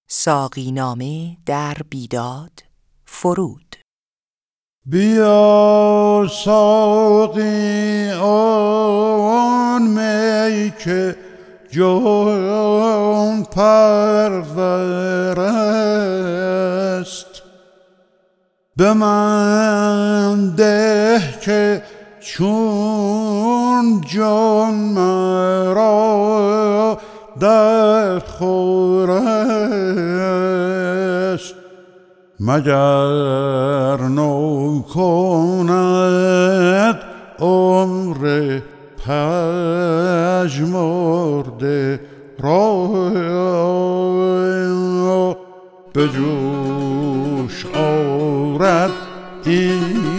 ساقینامه در بیداد فرود. بیا ساقی آن می که جان پرور است، به من ده که چون جان مرا در خور است. مگر نو کند عمر پژمرده را، به جوش آرد این